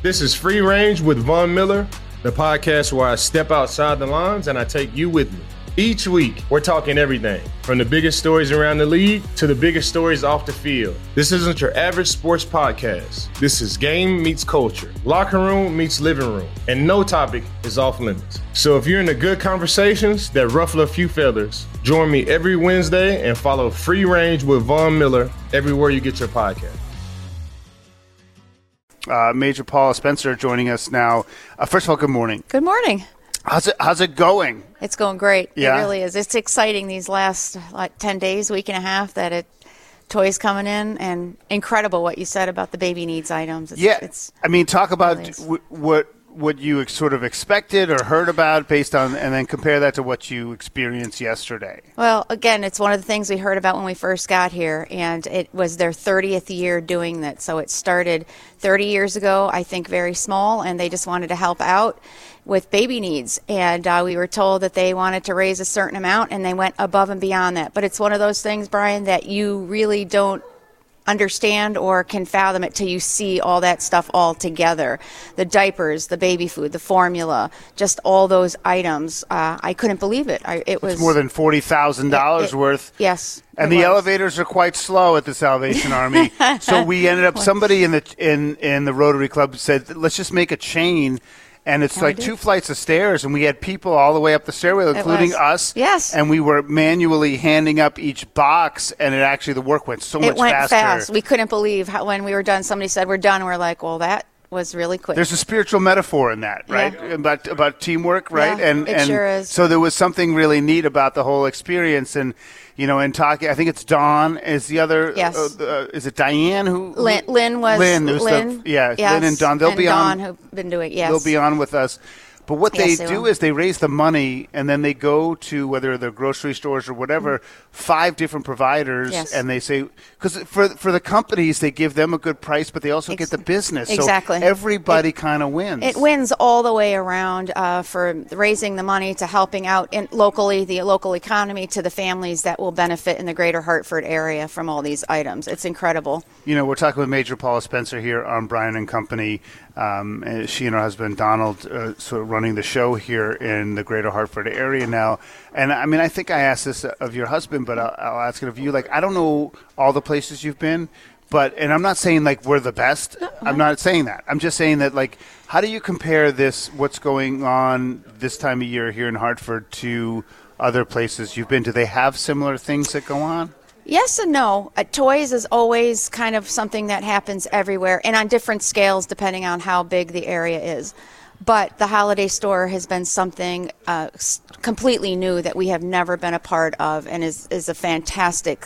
This is Free Range with Von Miller, the podcast where I step outside the lines and I take you with me. Each week, we're talking everything from the biggest stories around the league to the biggest stories off the field. This isn't your average sports podcast. This is game meets culture, locker room meets living room, and no topic is off limits. So if you're into good conversations that ruffle a few feathers, join me every Wednesday and follow Free Range with Von Miller everywhere you get your podcast. Major Paula Spencer joining us now. First of all, good morning. Good morning. How's it going? It's going great. Yeah. It really is. It's exciting these last 10 days, week and a half that toys coming in, and incredible what you said about the baby needs items. Talk about what you sort of expected or heard about based on, and then compare that to what you experienced yesterday. Well, again, it's one of the things we heard about when we first got here, and it was their 30th year doing that. So it started 30 years ago, I think very small, and they just wanted to help out with baby needs. And we were told that they wanted to raise a certain amount, and they went above and beyond that. But it's one of those things, Brian, that you really don't understand or can fathom it till you see all that stuff all together. The diapers, the baby food, the formula, just all those items. I couldn't believe it. It's more than $40,000 worth. Yes. And the elevators are quite slow at the Salvation Army. So we ended up, somebody in the Rotary Club said, let's just make a chain. And it's like 2 flights of stairs, and we had people all the way up the stairwell, including us. Yes. And we were manually handing up each box, and the work went so much faster. It went fast. We couldn't believe how when we were done, somebody said, we're done. And we're like, well, that was really quick. There's a spiritual metaphor in that, right? Yeah. About teamwork, right? Yeah, it sure is. So there was something really neat about the whole experience. And, in talking, I think it's Dawn is the other. Yes. Is it Diane who? Lynn was. Lynn. Lynn. Lynn and Dawn. Dawn who've been doing it, yes. They'll be on with us. But what they do is they raise the money, and then they go to, whether they're grocery stores or whatever, 5 different providers, and they say, because for the companies, they give them a good price, but they also get the business. Exactly. So everybody kind of wins. It wins all the way around for raising the money to helping out locally, the local economy, to the families that will benefit in the greater Hartford area from all these items. It's incredible. We're talking with Major Paula Spencer here on Brian and Company. She and her husband Donald sort of running the show here in the greater Hartford area now. And I think I asked this of your husband, but I'll ask it of you. I don't know all the places you've been, and I'm not saying we're the best. I'm not saying that. I'm just saying that how do you compare what's going on this time of year here in Hartford to other places you've been? Do they have similar things that go on? Yes and no. Toys is always kind of something that happens everywhere and on different scales depending on how big the area is. But the holiday store has been something completely new that we have never been a part of, and is a fantastic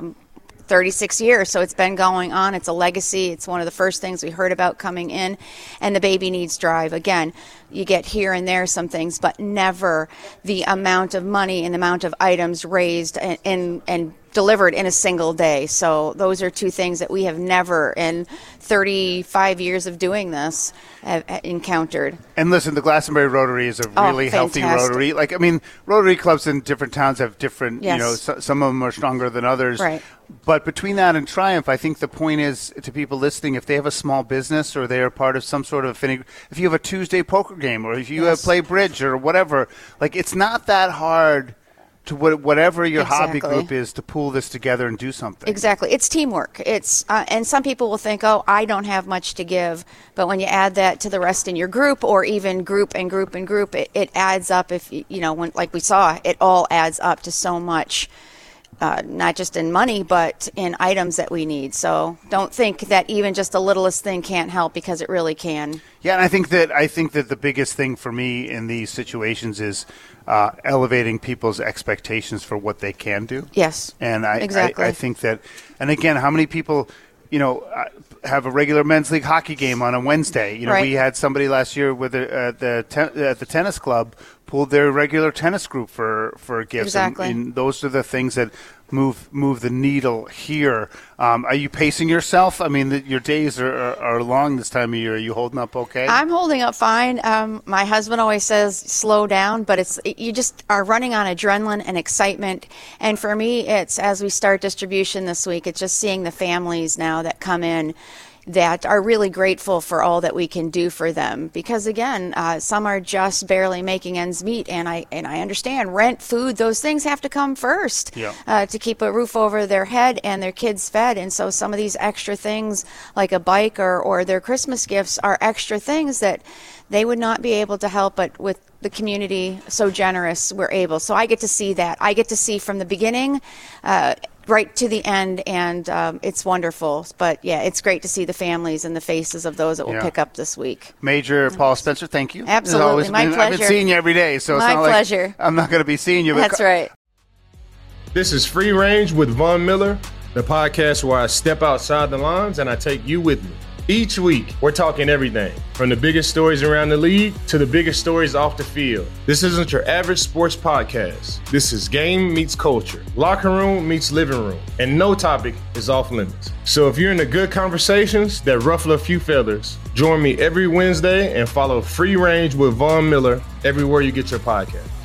36 years. So it's been going on. It's a legacy. It's one of the first things we heard about coming in. And the baby needs drive. Again, you get here and there some things, but never the amount of money and the amount of items raised and delivered in a single day. So those are 2 things that we have never in 35 years of doing this have encountered. And listen, the Glastonbury Rotary is a really healthy Rotary. Rotary clubs in different towns have different, some of them are stronger than others. Right. But between that and Triumph, I think the point is to people listening, if they have a small business or they are part of some sort of affinity, if you have a Tuesday poker game or if you have play bridge or whatever, it's not that hard to whatever your hobby group is to pull this together and do something. Exactly. It's teamwork. It's and some people will think, oh, I don't have much to give. But when you add that to the rest in your group or even group, it adds up. If like we saw, it all adds up to so much. Not just in money, but in items that we need. So don't think that even just the littlest thing can't help, because it really can. Yeah, and I think that the biggest thing for me in these situations is elevating people's expectations for what they can do. Yes, and exactly. I think that, and again, how many people have a regular men's league hockey game on a Wednesday? Right. We had somebody last year with at the tennis club pulled their regular tennis group for gifts. Exactly. And those are the things that move the needle here. Are you pacing yourself? Your days are long this time of year. Are you holding up okay? I'm holding up fine. My husband always says slow down, but you just are running on adrenaline and excitement. And for me, it's as we start distribution this week, it's just seeing the families now that come in. that are really grateful for all that we can do for them. Because again, some are just barely making ends meet, and I understand rent, food, those things have to come first to keep a roof over their head and their kids fed. And so some of these extra things like a bike or their Christmas gifts are extra things that they would not be able to help, but with the community so generous, we're able. So I get to see that. I get to see from the beginning right to the end, and it's wonderful. But yeah, it's great to see the families and the faces of those that will pick up this week. Major Paula Spencer, thank you. Absolutely, my pleasure. I've been seeing you every day, so it's my not pleasure. Like I'm not going to be seeing you. That's right. This is Free Range with Von Miller, the podcast where I step outside the lines and I take you with me. Each week, we're talking everything from the biggest stories around the league to the biggest stories off the field. This isn't your average sports podcast. This is game meets culture, locker room meets living room, and no topic is off limits. So if you're into good conversations that ruffle a few feathers, join me every Wednesday and follow Free Range with Von Miller everywhere you get your podcast.